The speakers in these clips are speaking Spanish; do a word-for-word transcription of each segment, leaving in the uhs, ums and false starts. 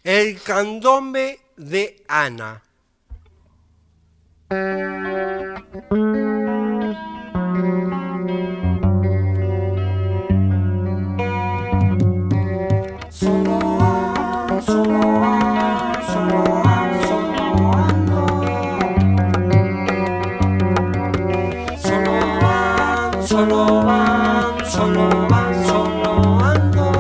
El candombe de Ana. Solo van, solo van, solo van, solo ando. Solo van, solo van, solo van, solo ando.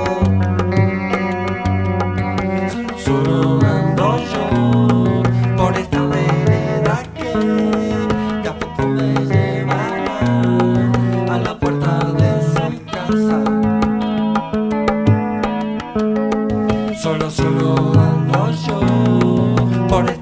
Solo ando yo por esta vereda que de a poco me llevará a la puerta de su casa. Solo, solo ando yo por